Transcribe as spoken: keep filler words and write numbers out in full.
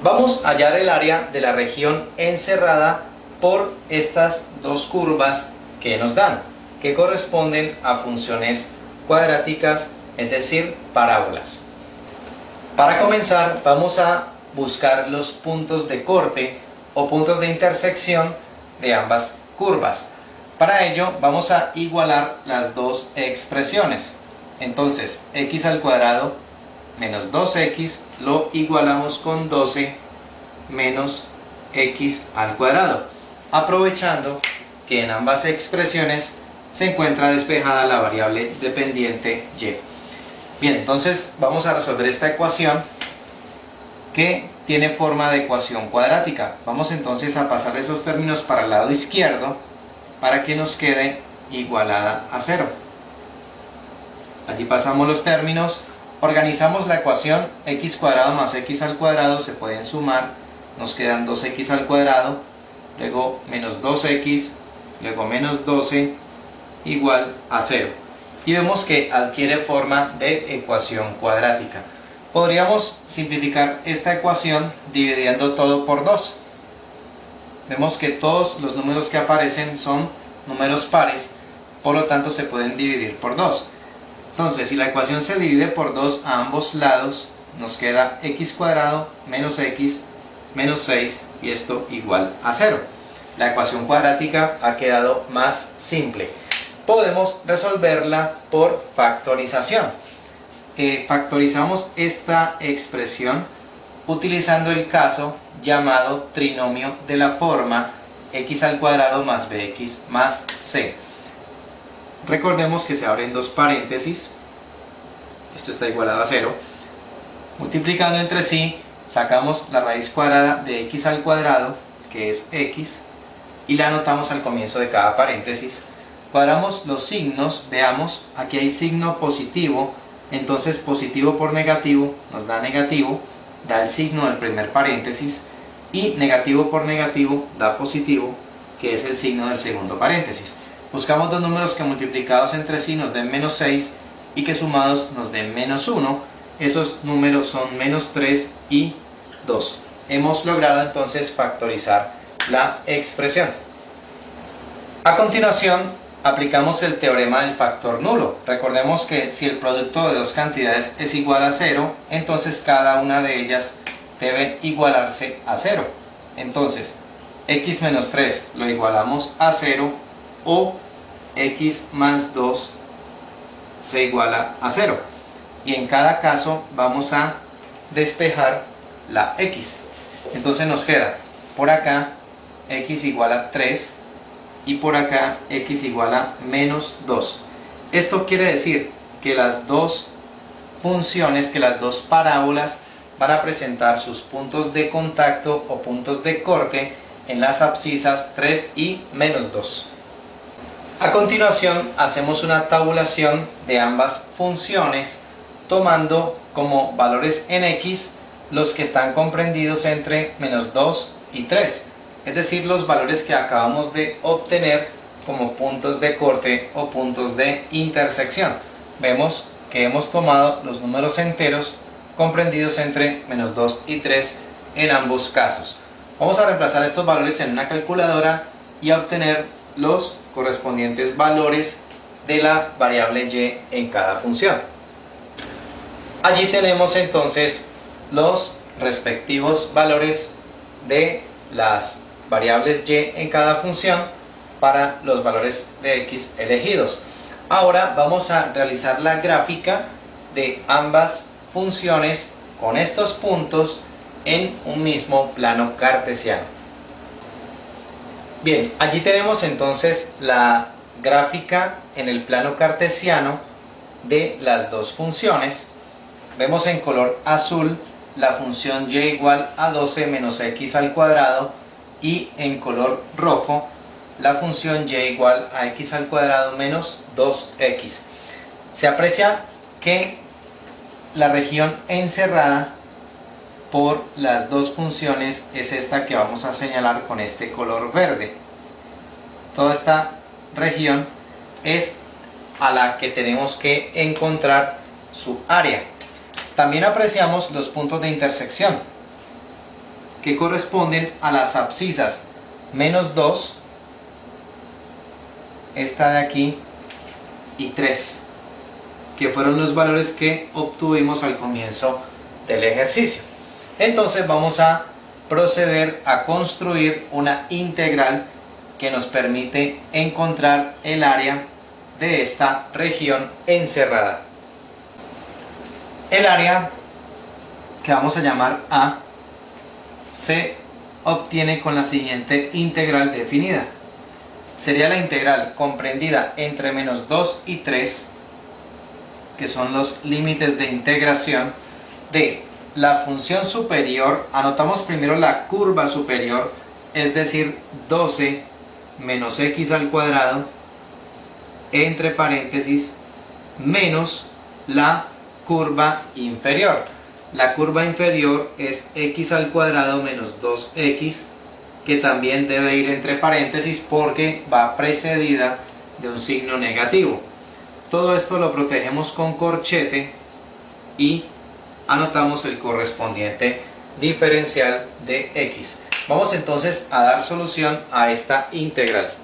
Vamos a hallar el área de la región encerrada por estas dos curvas que nos dan, que corresponden a funciones cuadráticas, es decir, parábolas. Para comenzar, vamos a buscar los puntos de corte o puntos de intersección de ambas curvas. Para ello vamos a igualar las dos expresiones. Entonces, x al cuadrado menos dos x lo igualamos con doce menos x al cuadrado, aprovechando que en ambas expresiones se encuentra despejada la variable dependiente y. Bien, entonces vamos a resolver esta ecuación que tiene forma de ecuación cuadrática. Vamos entonces a pasar esos términos para el lado izquierdo para que nos quede igualada a cero. Allí pasamos los términos, organizamos la ecuación, x cuadrado más x al cuadrado se pueden sumar, nos quedan dos x al cuadrado, luego menos dos x, luego menos doce igual a cero. Y vemos que adquiere forma de ecuación cuadrática. Podríamos simplificar esta ecuación dividiendo todo por dos. Vemos que todos los números que aparecen son números pares, por lo tanto se pueden dividir por dos. Entonces, si la ecuación se divide por dos a ambos lados, nos queda x cuadrado menos x menos seis y esto igual a cero. La ecuación cuadrática ha quedado más simple. Podemos resolverla por factorización. Eh, factorizamos esta expresión utilizando el caso llamado trinomio de la forma x al cuadrado más bx más c. Recordemos que se abren dos paréntesis, esto está igualado a cero, multiplicando entre sí sacamos la raíz cuadrada de x al cuadrado, que es x, y la anotamos al comienzo de cada paréntesis. Cuadramos los signos, veamos, aquí hay signo positivo, entonces positivo por negativo nos da negativo, da el signo del primer paréntesis, y negativo por negativo da positivo, que es el signo del segundo paréntesis. Buscamos dos números que multiplicados entre sí nos den menos seis y que sumados nos den menos uno. Esos números son menos tres y dos. Hemos logrado entonces factorizar la expresión. A continuación, aplicamos el teorema del factor nulo. Recordemos que si el producto de dos cantidades es igual a cero, entonces cada una de ellas debe igualarse a cero. Entonces, x menos tres lo igualamos a cero, o x más dos se iguala a cero. Y en cada caso vamos a despejar la x. Entonces nos queda por acá x igual a tres y por acá x igual a menos dos. Esto quiere decir que las dos funciones, que las dos parábolas van a presentar sus puntos de contacto o puntos de corte en las abscisas tres y menos dos. A continuación hacemos una tabulación de ambas funciones tomando como valores en x los que están comprendidos entre menos dos y tres, es decir, los valores que acabamos de obtener como puntos de corte o puntos de intersección. Vemos que hemos tomado los números enteros comprendidos entre menos dos y tres en ambos casos. Vamos a reemplazar estos valores en una calculadora y a obtener los correspondientes valores de la variable y en cada función. Allí tenemos entonces los respectivos valores de las variables y en cada función para los valores de x elegidos. Ahora vamos a realizar la gráfica de ambas funciones con estos puntos en un mismo plano cartesiano. Bien, allí tenemos entonces la gráfica en el plano cartesiano de las dos funciones. Vemos en color azul la función y igual a doce menos x al cuadrado y en color rojo la función y igual a x al cuadrado menos dos x. Se aprecia que la región encerrada por las dos funciones es esta que vamos a señalar con este color verde. Toda esta región es a la que tenemos que encontrar su área. También apreciamos los puntos de intersección. que corresponden a las abscisas menos dos, esta de aquí, y tres, que fueron los valores que obtuvimos al comienzo del ejercicio. Entonces vamos a proceder a construir una integral que nos permite encontrar el área de esta región encerrada. El área, que vamos a llamar A, se obtiene con la siguiente integral definida. Sería la integral comprendida entre menos dos y tres, que son los límites de integración de la función superior. Anotamos primero la curva superior, es decir, doce menos x al cuadrado, entre paréntesis, menos la curva inferior. La curva inferior es x al cuadrado menos dos x, que también debe ir entre paréntesis porque va precedida de un signo negativo. Todo esto lo protegemos con corchete y anotamos el correspondiente diferencial de x. Vamos entonces a dar solución a esta integral.